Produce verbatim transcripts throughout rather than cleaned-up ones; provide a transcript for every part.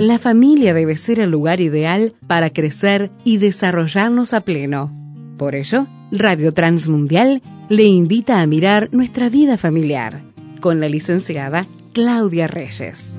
la familia debe ser el lugar ideal para crecer y desarrollarnos a pleno. Por ello, Radio Transmundial le invita a mirar nuestra vida familiar con la licenciada Claudia Reyes.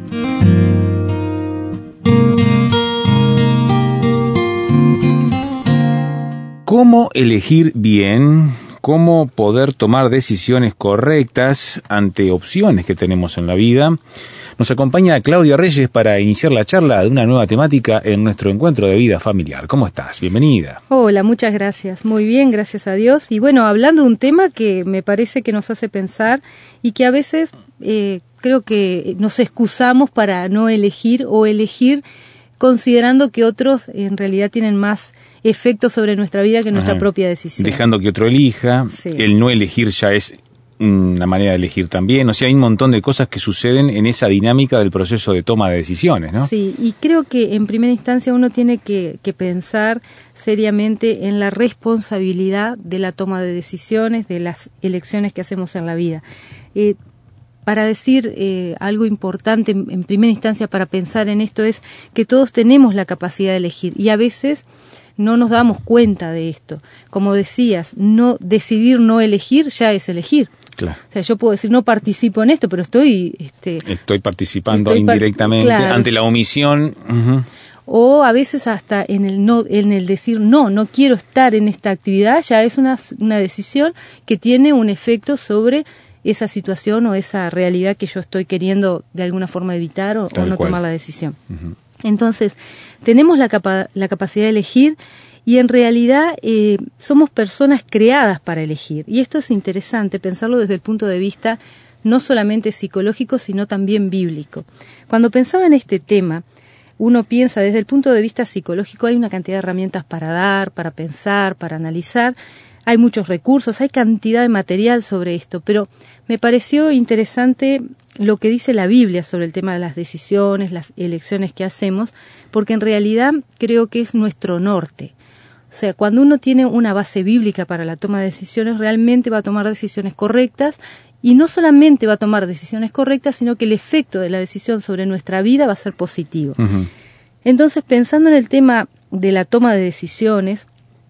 ¿Cómo elegir bien? ¿Cómo poder tomar decisiones correctas ante opciones que tenemos en la vida? Nos acompaña Claudia Reyes para iniciar la charla de una nueva temática en nuestro encuentro de vida familiar. ¿Cómo estás? Bienvenida. Hola, muchas gracias. Muy bien, gracias a Dios. Y bueno, hablando de un tema que me parece que nos hace pensar y que a veces eh, creo que nos excusamos para no elegir o elegir considerando que otros en realidad tienen más efecto sobre nuestra vida que nuestra Ajá. propia decisión. Dejando que otro elija, sí. El no elegir ya es una manera de elegir también. O sea, hay un montón de cosas que suceden en esa dinámica del proceso de toma de decisiones, ¿no? Sí, y creo que en primera instancia uno tiene que, que pensar seriamente en la responsabilidad de la toma de decisiones, de las elecciones que hacemos en la vida. Eh, Para decir eh, algo importante en, en primera instancia para pensar en esto es que todos tenemos la capacidad de elegir y a veces no nos damos cuenta de esto. Como decías, no decidir no elegir ya es elegir. Claro. O sea, yo puedo decir no participo en esto, pero estoy... Este, estoy participando estoy indirectamente par- claro. ante la omisión. Uh-huh. O a veces hasta en el no, en el decir no, no quiero estar en esta actividad, ya es una, una decisión que tiene un efecto sobre esa situación o esa realidad que yo estoy queriendo de alguna forma evitar o, o no cual. tomar la decisión. Uh-huh. Entonces, tenemos la, capa- la capacidad de elegir y en realidad eh, somos personas creadas para elegir. Y esto es interesante pensarlo desde el punto de vista no solamente psicológico, sino también bíblico. Cuando pensaba en este tema, uno piensa desde el punto de vista psicológico, hay una cantidad de herramientas para dar, para pensar, para analizar. Hay muchos recursos, hay cantidad de material sobre esto, pero me pareció interesante lo que dice la Biblia sobre el tema de las decisiones, las elecciones que hacemos, porque en realidad creo que es nuestro norte. O sea, cuando uno tiene una base bíblica para la toma de decisiones, realmente va a tomar decisiones correctas y no solamente va a tomar decisiones correctas, sino que el efecto de la decisión sobre nuestra vida va a ser positivo. Uh-huh. Entonces, pensando en el tema de la toma de decisiones,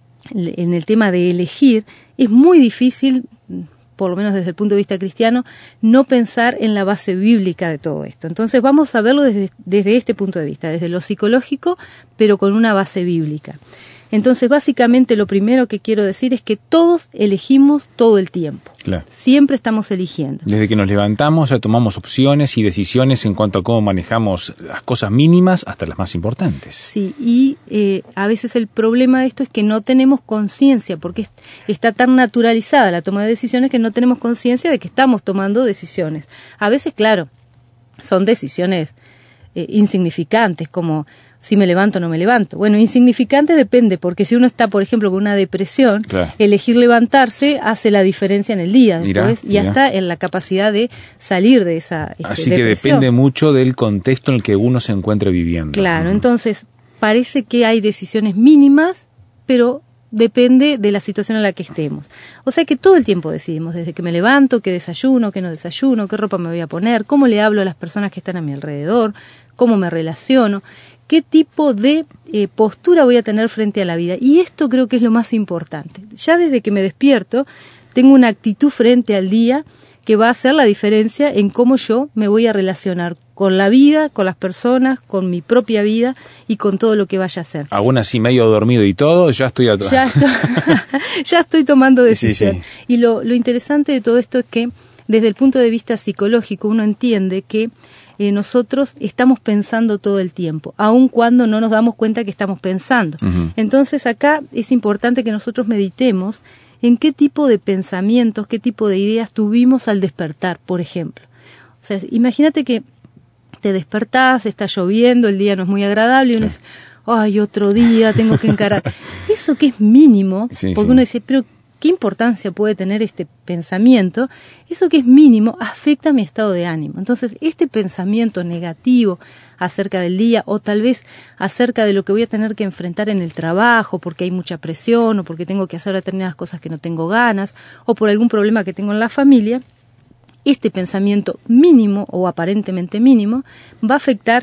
en el tema de elegir, es muy difícil, por lo menos desde el punto de vista cristiano, no pensar en la base bíblica de todo esto. Entonces vamos a verlo desde, desde este punto de vista, desde lo psicológico, pero con una base bíblica. Entonces, básicamente lo primero que quiero decir es que todos elegimos todo el tiempo. Claro. Siempre estamos eligiendo. Desde que nos levantamos ya tomamos opciones y decisiones en cuanto a cómo manejamos las cosas mínimas hasta las más importantes. Sí, y eh, a veces el problema de esto es que no tenemos conciencia, porque está tan naturalizada la toma de decisiones que no tenemos conciencia de que estamos tomando decisiones. A veces, claro, son decisiones eh, insignificantes, como si me levanto o no me levanto. Bueno, insignificante depende, porque si uno está, por ejemplo, con una depresión, claro. elegir levantarse hace la diferencia en el día después, mirá, y hasta mirá. en la capacidad de salir de esa este, Así depresión. Que depende mucho del contexto en el que uno se encuentre viviendo. Claro, uh-huh. Entonces parece que hay decisiones mínimas, pero depende de la situación en la que estemos. O sea que todo el tiempo decidimos, desde que me levanto, qué desayuno, qué no desayuno, qué ropa me voy a poner, cómo le hablo a las personas que están a mi alrededor, cómo me relaciono, qué tipo de eh, postura voy a tener frente a la vida. Y esto creo que es lo más importante. Ya desde que me despierto, tengo una actitud frente al día que va a hacer la diferencia en cómo yo me voy a relacionar con la vida, con las personas, con mi propia vida y con todo lo que vaya a hacer. Aún así medio dormido y todo, ya estoy atrás. Ya estoy, ya estoy tomando decisión. Sí, sí. Y lo, lo interesante de todo esto es que desde el punto de vista psicológico uno entiende que Eh, nosotros estamos pensando todo el tiempo, aun cuando no nos damos cuenta que estamos pensando. Uh-huh. Entonces acá es importante que nosotros meditemos en qué tipo de pensamientos, qué tipo de ideas tuvimos al despertar, por ejemplo. O sea, imagínate que te despertás, está lloviendo, el día no es muy agradable y uno sí. dice, ay, otro día, tengo que encarar. Eso que es mínimo, sí, porque sí. uno dice, pero ¿qué importancia puede tener este pensamiento? Eso que es mínimo afecta mi estado de ánimo. Entonces, este pensamiento negativo acerca del día o tal vez acerca de lo que voy a tener que enfrentar en el trabajo porque hay mucha presión o porque tengo que hacer determinadas cosas que no tengo ganas o por algún problema que tengo en la familia, este pensamiento mínimo o aparentemente mínimo va a afectar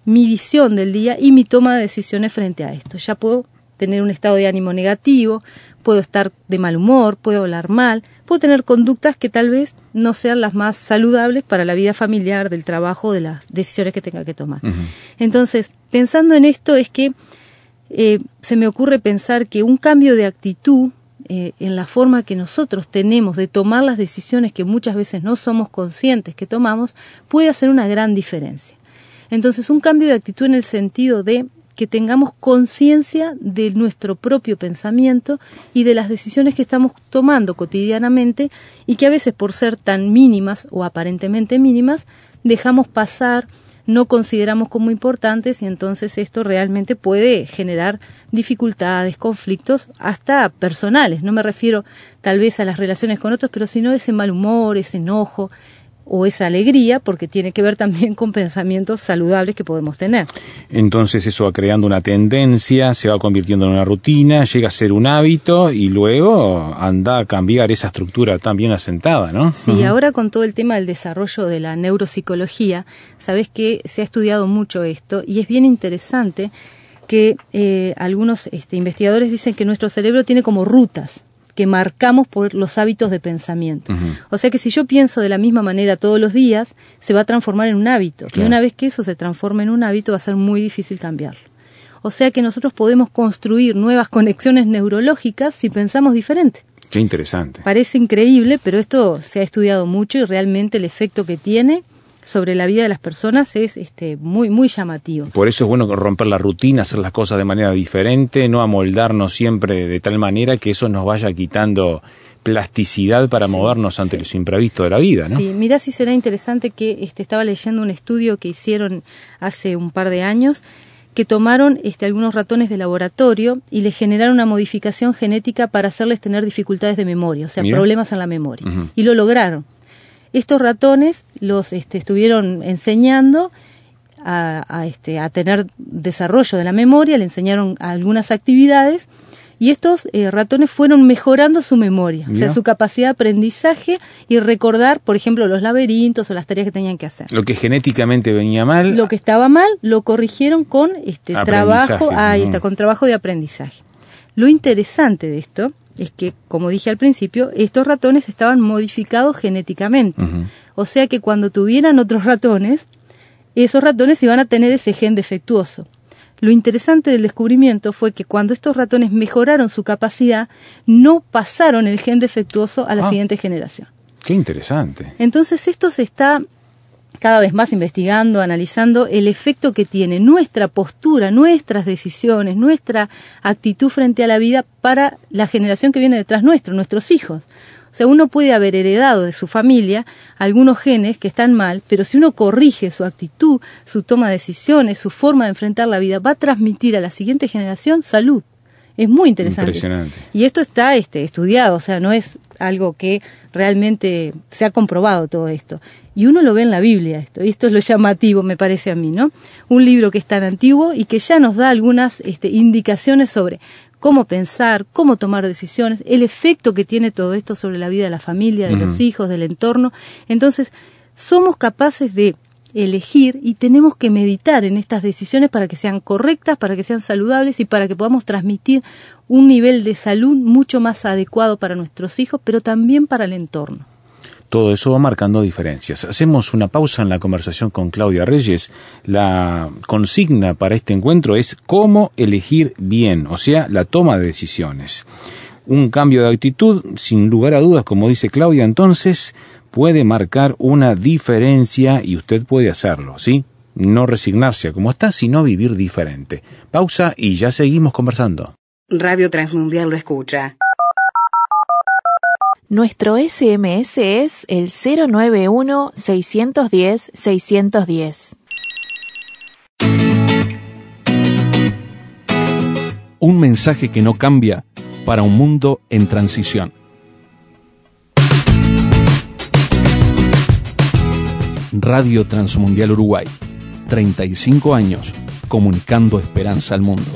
mi visión del día y mi toma de decisiones frente a esto. Ya puedo tener un estado de ánimo negativo, puedo estar de mal humor, puedo hablar mal, puedo tener conductas que tal vez no sean las más saludables para la vida familiar, del trabajo, de las decisiones que tenga que tomar. Uh-huh. Entonces, pensando en esto es que eh, se me ocurre pensar que un cambio de actitud eh, en la forma que nosotros tenemos de tomar las decisiones que muchas veces no somos conscientes que tomamos, puede hacer una gran diferencia. Entonces, un cambio de actitud en el sentido de que tengamos conciencia de nuestro propio pensamiento y de las decisiones que estamos tomando cotidianamente y que a veces por ser tan mínimas o aparentemente mínimas dejamos pasar, no consideramos como importantes y entonces esto realmente puede generar dificultades, conflictos hasta personales. No me refiero tal vez a las relaciones con otros, pero sino ese mal humor, ese enojo o esa alegría, porque tiene que ver también con pensamientos saludables que podemos tener. Entonces eso va creando una tendencia, se va convirtiendo en una rutina, llega a ser un hábito y luego anda a cambiar esa estructura tan bien asentada, ¿no? Sí, uh-huh. Ahora con todo el tema del desarrollo de la neuropsicología, sabes que se ha estudiado mucho esto y es bien interesante que eh, algunos este, investigadores dicen que nuestro cerebro tiene como rutas que marcamos por los hábitos de pensamiento. Uh-huh. O sea que si yo pienso de la misma manera todos los días, se va a transformar en un hábito. Claro. Y una vez que eso se transforme en un hábito, va a ser muy difícil cambiarlo. O sea que nosotros podemos construir nuevas conexiones neurológicas si pensamos diferente. Qué interesante. Parece increíble, pero esto se ha estudiado mucho y realmente el efecto que tiene sobre la vida de las personas es este muy muy llamativo. Por eso es bueno romper la rutina, hacer las cosas de manera diferente, no amoldarnos siempre de tal manera que eso nos vaya quitando plasticidad para sí, movernos ante sí. los imprevistos de la vida, ¿no? Sí, mirá si será interesante que este, estaba leyendo un estudio que hicieron hace un par de años que tomaron este, algunos ratones de laboratorio y les generaron una modificación genética para hacerles tener dificultades de memoria, o sea, Mira. problemas en la memoria. Uh-huh. Y lo lograron. Estos ratones los este, estuvieron enseñando a, a, este, a tener desarrollo de la memoria, le enseñaron algunas actividades y estos eh, ratones fueron mejorando su memoria, ¿no? O sea, su capacidad de aprendizaje y recordar, por ejemplo, los laberintos o las tareas que tenían que hacer. Lo que genéticamente venía mal. Lo que estaba mal lo corrigieron con este trabajo, ahí está, con trabajo de aprendizaje. Lo interesante de esto es que, como dije al principio, estos ratones estaban modificados genéticamente. Uh-huh. O sea que cuando tuvieran otros ratones, esos ratones iban a tener ese gen defectuoso. Lo interesante del descubrimiento fue que cuando estos ratones mejoraron su capacidad, no pasaron el gen defectuoso a la ah, siguiente generación. ¡Qué interesante! Entonces esto se está cada vez más investigando, analizando el efecto que tiene nuestra postura, nuestras decisiones, nuestra actitud frente a la vida para la generación que viene detrás nuestro, nuestros hijos. O sea, uno puede haber heredado de su familia algunos genes que están mal, pero si uno corrige su actitud, su toma de decisiones, su forma de enfrentar la vida, va a transmitir a la siguiente generación salud. Es muy interesante. Impresionante. Y esto está este, estudiado, o sea, no es algo que realmente se ha comprobado todo esto. Y uno lo ve en la Biblia esto, y esto es lo llamativo, me parece a mí, ¿no? Un libro que es tan antiguo y que ya nos da algunas este, indicaciones sobre cómo pensar, cómo tomar decisiones, el efecto que tiene todo esto sobre la vida de la familia, de uh-huh. los hijos, del entorno. Entonces, somos capaces de elegir y tenemos que meditar en estas decisiones para que sean correctas, para que sean saludables y para que podamos transmitir un nivel de salud mucho más adecuado para nuestros hijos, pero también para el entorno. Todo eso va marcando diferencias. Hacemos una pausa en la conversación con Claudia Reyes. La consigna para este encuentro es cómo elegir bien, o sea, la toma de decisiones. Un cambio de actitud, sin lugar a dudas, como dice Claudia, entonces puede marcar una diferencia y usted puede hacerlo, ¿sí? No resignarse a como está, sino vivir diferente. Pausa y ya seguimos conversando. Radio Transmundial lo escucha. Nuestro ese eme ese es el cero nueve uno, seis uno cero, seis uno cero. Un mensaje que no cambia para un mundo en transición. Radio Transmundial Uruguay, treinta y cinco años comunicando esperanza al mundo.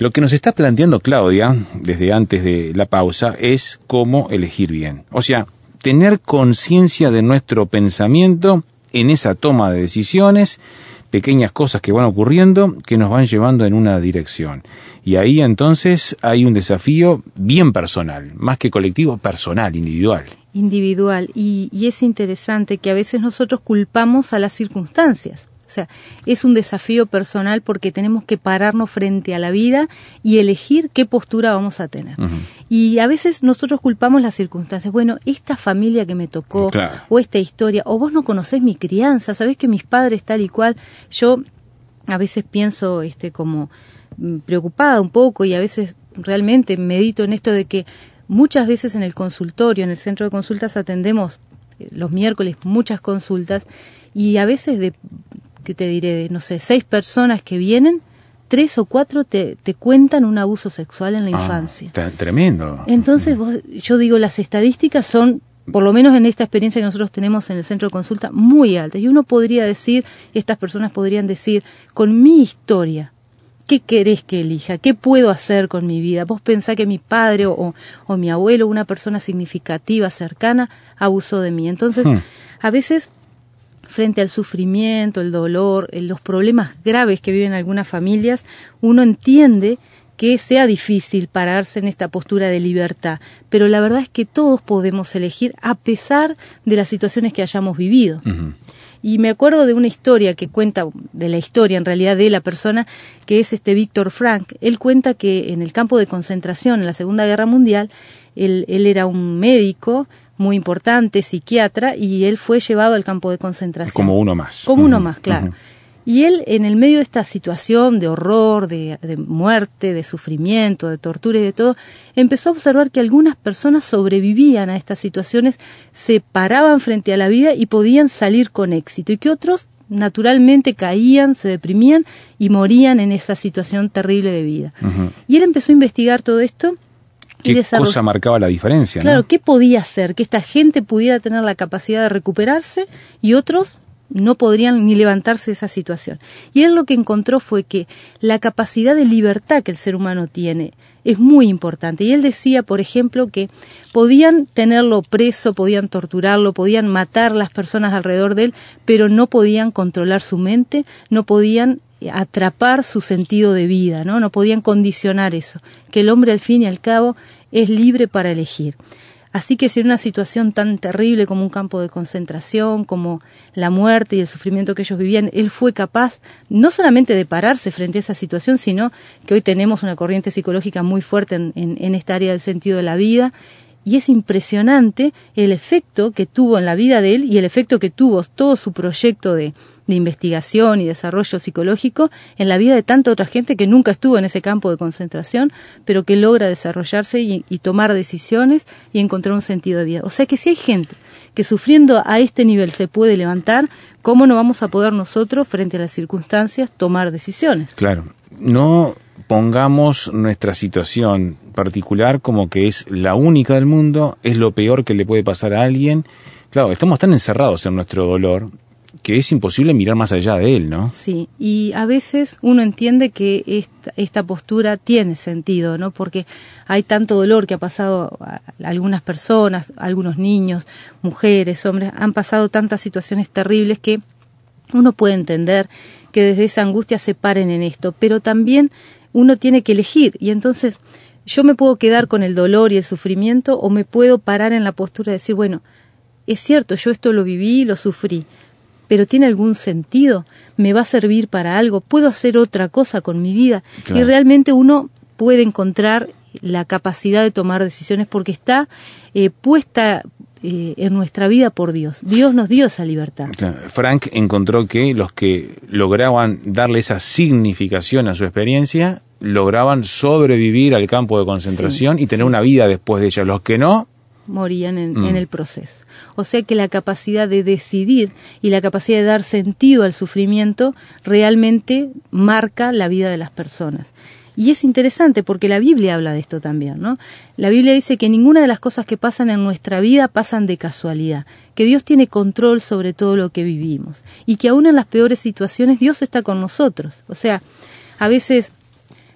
Lo que nos está planteando Claudia, desde antes de la pausa, es cómo elegir bien. O sea, tener conciencia de nuestro pensamiento en esa toma de decisiones, pequeñas cosas que van ocurriendo, que nos van llevando en una dirección. Y ahí entonces hay un desafío bien personal, más que colectivo, personal, individual. Individual. Y, y es interesante que a veces nosotros culpamos a las circunstancias. O sea, es un desafío personal porque tenemos que pararnos frente a la vida y elegir qué postura vamos a tener. Uh-huh. Y a veces nosotros culpamos las circunstancias. Bueno, esta familia que me tocó, claro, o esta historia, o vos no conocés mi crianza, sabés que mis padres tal y cual. Yo a veces pienso este como preocupada un poco y a veces realmente medito en esto de que muchas veces en el consultorio, en el centro de consultas atendemos los miércoles muchas consultas y a veces de... que te diré, de, no sé, seis personas que vienen, tres o cuatro te, te cuentan un abuso sexual en la ah, infancia. Tremendo. Entonces, vos, yo digo, las estadísticas son, por lo menos en esta experiencia que nosotros tenemos en el centro de consulta, muy altas. Y uno podría decir, estas personas podrían decir, con mi historia, ¿qué querés que elija? ¿Qué puedo hacer con mi vida? Vos pensás que mi padre o, o mi abuelo, una persona significativa, cercana, abusó de mí. Entonces, hmm. a veces... frente al sufrimiento, el dolor, los problemas graves que viven algunas familias, uno entiende que sea difícil pararse en esta postura de libertad, pero la verdad es que todos podemos elegir a pesar de las situaciones que hayamos vivido. Uh-huh. Y me acuerdo de una historia que cuenta, de la historia en realidad de la persona, que es este Víctor Frank. Él cuenta que en el campo de concentración, en la Segunda Guerra Mundial, él, él era un médico muy importante, psiquiatra, y él fue llevado al campo de concentración. Como uno más. Como uh-huh. uno más, claro. Uh-huh. Y él, en el medio de esta situación de horror, de, de muerte, de sufrimiento, de tortura y de todo, empezó a observar que algunas personas sobrevivían a estas situaciones, se paraban frente a la vida y podían salir con éxito, y que otros naturalmente caían, se deprimían y morían en esa situación terrible de vida. Uh-huh. Y él empezó a investigar todo esto. ¿Qué cosa marcaba la diferencia? Claro, ¿no? ¿Qué podía hacer? Que esta gente pudiera tener la capacidad de recuperarse y otros no podrían ni levantarse de esa situación. Y él lo que encontró fue que la capacidad de libertad que el ser humano tiene es muy importante. Y él decía, por ejemplo, que podían tenerlo preso, podían torturarlo, podían matar las personas alrededor de él, pero no podían controlar su mente, no podían atrapar su sentido de vida, ¿no? No podían condicionar eso, que el hombre al fin y al cabo es libre para elegir. Así que si en una situación tan terrible como un campo de concentración, como la muerte y el sufrimiento que ellos vivían, él fue capaz no solamente de pararse frente a esa situación, sino que hoy tenemos una corriente psicológica muy fuerte en, en, en esta área del sentido de la vida, y es impresionante el efecto que tuvo en la vida de él y el efecto que tuvo todo su proyecto de, de investigación y desarrollo psicológico en la vida de tanta otra gente que nunca estuvo en ese campo de concentración, pero que logra desarrollarse y, y tomar decisiones y encontrar un sentido de vida. O sea que si hay gente que sufriendo a este nivel se puede levantar, ¿cómo no vamos a poder nosotros, frente a las circunstancias, tomar decisiones? Claro, no pongamos nuestra situación particular como que es la única del mundo, es lo peor que le puede pasar a alguien. Claro, estamos tan encerrados en nuestro dolor que es imposible mirar más allá de él, ¿no? Sí, y a veces uno entiende que esta, esta postura tiene sentido, ¿no? Porque hay tanto dolor que ha pasado a algunas personas, algunos niños, mujeres, hombres, han pasado tantas situaciones terribles que uno puede entender que desde esa angustia se paren en esto, pero también uno tiene que elegir, y entonces yo me puedo quedar con el dolor y el sufrimiento o me puedo parar en la postura de decir, bueno, es cierto, yo esto lo viví, lo sufrí, pero ¿tiene algún sentido? ¿Me va a servir para algo? ¿Puedo hacer otra cosa con mi vida? Claro. Y realmente uno puede encontrar la capacidad de tomar decisiones porque está eh, puesta eh, en nuestra vida por Dios. Dios nos dio esa libertad. Claro. Frank encontró que los que lograban darle esa significación a su experiencia lograban sobrevivir al campo de concentración sí, y tener sí. una vida después de ella. Los que no, morían en, mm. en el proceso. O sea que la capacidad de decidir y la capacidad de dar sentido al sufrimiento realmente marca la vida de las personas. Y es interesante porque la Biblia habla de esto también, ¿no? La Biblia dice que ninguna de las cosas que pasan en nuestra vida pasan de casualidad, que Dios tiene control sobre todo lo que vivimos y que aún en las peores situaciones Dios está con nosotros. O sea, a veces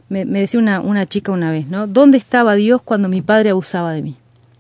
me, me decía una, una chica una vez, ¿no? ¿Dónde estaba Dios cuando mi padre abusaba de mí?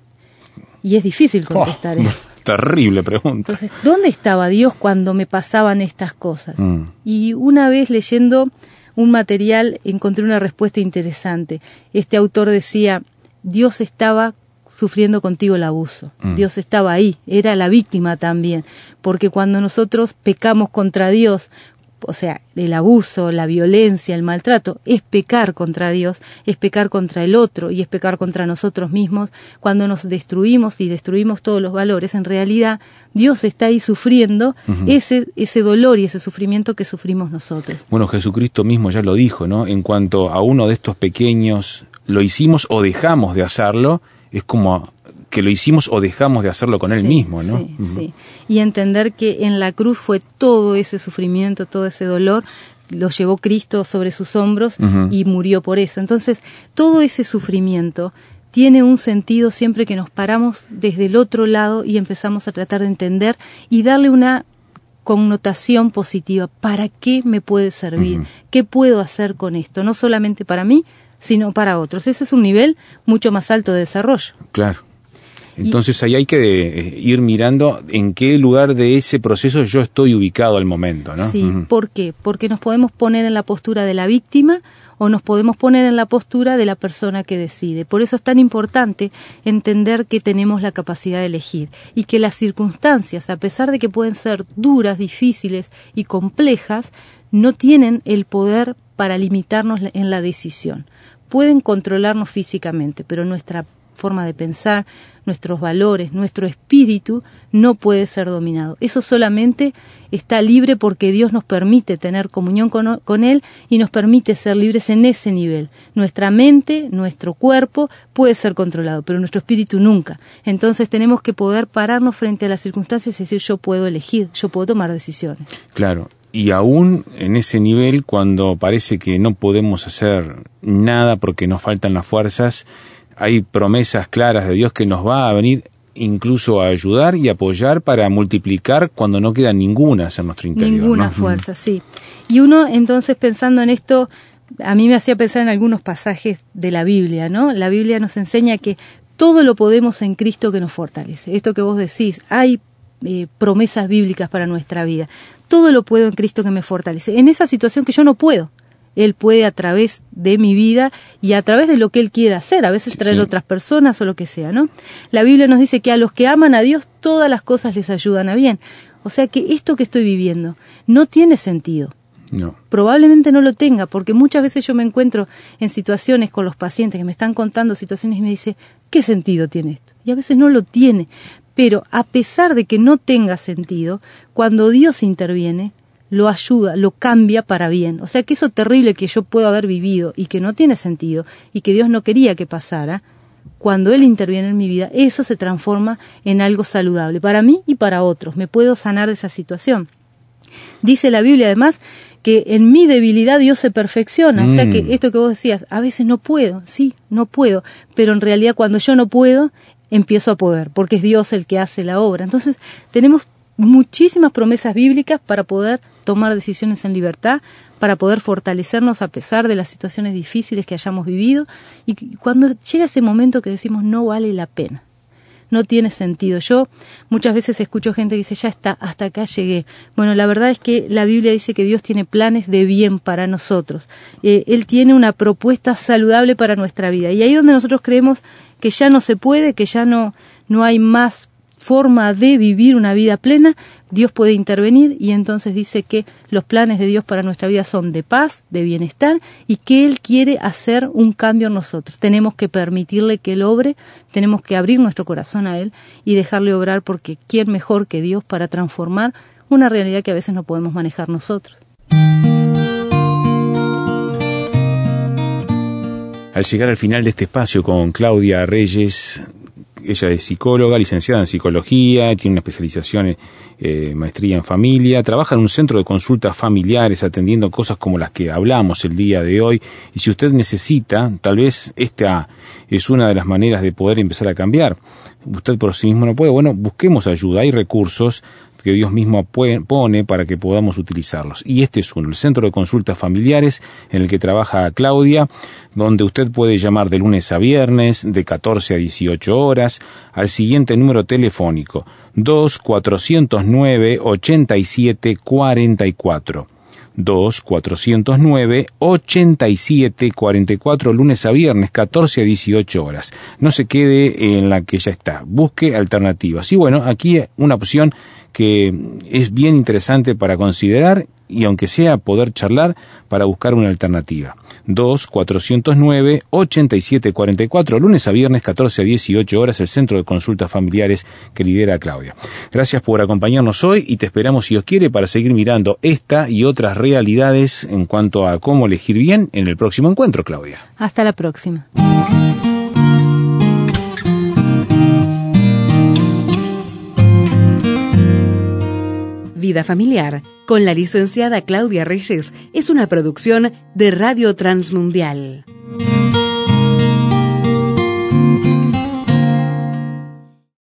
Y es difícil contestar oh, eso. Terrible pregunta. Entonces, ¿dónde estaba Dios cuando me pasaban estas cosas? Mm. Y una vez leyendo un material encontré una respuesta interesante. Este autor decía, Dios estaba sufriendo contigo el abuso. Mm. Dios estaba ahí, era la víctima también. Porque cuando nosotros pecamos contra Dios, o sea, el abuso, la violencia, el maltrato, es pecar contra Dios, es pecar contra el otro y es pecar contra nosotros mismos. Cuando nos destruimos y destruimos todos los valores, en realidad Dios está ahí sufriendo uh-huh. ese, ese dolor y ese sufrimiento que sufrimos nosotros. Bueno, Jesucristo mismo ya lo dijo, ¿no? En cuanto a uno de estos pequeños lo hicimos o dejamos de hacerlo, es como que lo hicimos o dejamos de hacerlo con sí, él mismo, ¿no? Sí, uh-huh. sí. Y entender que en la cruz fue todo ese sufrimiento, todo ese dolor, lo llevó Cristo sobre sus hombros uh-huh. y murió por eso. Entonces, todo ese sufrimiento tiene un sentido siempre que nos paramos desde el otro lado y empezamos a tratar de entender y darle una connotación positiva. ¿Para qué me puede servir? Uh-huh. ¿Qué puedo hacer con esto? No solamente para mí, sino para otros. Ese es un nivel mucho más alto de desarrollo. Claro. Entonces ahí hay que eh, ir mirando en qué lugar de ese proceso yo estoy ubicado al momento, ¿no? Sí, uh-huh. ¿por qué? Porque nos podemos poner en la postura de la víctima o nos podemos poner en la postura de la persona que decide. Por eso es tan importante entender que tenemos la capacidad de elegir y que las circunstancias, a pesar de que pueden ser duras, difíciles y complejas, no tienen el poder para limitarnos en la decisión. Pueden controlarnos físicamente, pero nuestra forma de pensar, nuestros valores, nuestro espíritu no puede ser dominado. Eso solamente está libre porque Dios nos permite tener comunión con, con Él y nos permite ser libres en ese nivel. Nuestra mente, nuestro cuerpo puede ser controlado, pero nuestro espíritu nunca. Entonces tenemos que poder pararnos frente a las circunstancias y decir, yo puedo elegir, yo puedo tomar decisiones. Claro. Y aún en ese nivel, cuando parece que no podemos hacer nada porque nos faltan las fuerzas, hay promesas claras de Dios que nos va a venir incluso a ayudar y apoyar para multiplicar cuando no queda ninguna en nuestro interior. Ninguna ¿no? fuerza, sí. Y uno entonces pensando en esto, a mí me hacía pensar en algunos pasajes de la Biblia, ¿no? La Biblia nos enseña que todo lo podemos en Cristo que nos fortalece. Esto que vos decís, hay eh, promesas bíblicas para nuestra vida. Todo lo puedo en Cristo que me fortalece. En esa situación que yo no puedo. Él puede a través de mi vida y a través de lo que Él quiera hacer, a veces traer sí. otras personas o lo que sea, ¿no? La Biblia nos dice que a los que aman a Dios todas las cosas les ayudan a bien. O sea que esto que estoy viviendo no tiene sentido. No. Probablemente no lo tenga, porque muchas veces yo me encuentro en situaciones con los pacientes que me están contando situaciones y me dicen, ¿qué sentido tiene esto? Y a veces no lo tiene. Pero a pesar de que no tenga sentido, cuando Dios interviene, lo ayuda, lo cambia para bien. O sea que eso terrible que yo puedo haber vivido y que no tiene sentido y que Dios no quería que pasara, cuando Él interviene en mi vida, eso se transforma en algo saludable para mí y para otros. Me puedo sanar de esa situación. Dice la Biblia además que en mi debilidad Dios se perfecciona. Mm. O sea que esto que vos decías, a veces no puedo, sí, no puedo, pero en realidad cuando yo no puedo, empiezo a poder, porque es Dios el que hace la obra. Entonces tenemos muchísimas promesas bíblicas para poder tomar decisiones en libertad, para poder fortalecernos a pesar de las situaciones difíciles que hayamos vivido, y cuando llega ese momento que decimos no vale la pena, no tiene sentido. Yo muchas veces escucho gente que dice ya está, hasta acá llegué. Bueno, la verdad es que la Biblia dice que Dios tiene planes de bien para nosotros. Eh, Él tiene una propuesta saludable para nuestra vida, y ahí donde nosotros creemos que ya no se puede, que ya no, no hay más forma de vivir una vida plena, Dios puede intervenir y entonces dice que los planes de Dios para nuestra vida son de paz, de bienestar y que Él quiere hacer un cambio en nosotros. Tenemos que permitirle que Él obre, tenemos que abrir nuestro corazón a Él y dejarle obrar, porque ¿quién mejor que Dios para transformar una realidad que a veces no podemos manejar nosotros? Al llegar al final de este espacio con Claudia Reyes, ella es psicóloga, licenciada en psicología, tiene una especialización en eh, maestría en familia, trabaja en un centro de consultas familiares atendiendo cosas como las que hablamos el día de hoy. Y si usted necesita, tal vez esta es una de las maneras de poder empezar a cambiar. Usted por sí mismo no puede, bueno, busquemos ayuda, hay recursos que Dios mismo pone para que podamos utilizarlos. Y este es uno, el Centro de Consultas Familiares, en el que trabaja Claudia, donde usted puede llamar de lunes a viernes, de catorce a dieciocho horas, al siguiente número telefónico, dos cuatrocientos nueve, ochenta y siete cuarenta y cuatro. dos cuatrocientos nueve, ochenta y siete cuarenta y cuatro, lunes a viernes, catorce a dieciocho horas. No se quede en la que ya está, busque alternativas. Y bueno, aquí una opción que es bien interesante para considerar, y aunque sea poder charlar para buscar una alternativa. dos cuatrocientos nueve, ochenta y siete cuarenta y cuatro, lunes a viernes, catorce a dieciocho horas, el Centro de Consultas Familiares que lidera Claudia. Gracias por acompañarnos hoy y te esperamos, si Dios quiere, para seguir mirando esta y otras realidades en cuanto a cómo elegir bien en el próximo encuentro, Claudia. Hasta la próxima. Vida Familiar, con la licenciada Claudia Reyes, es una producción de Radio Transmundial.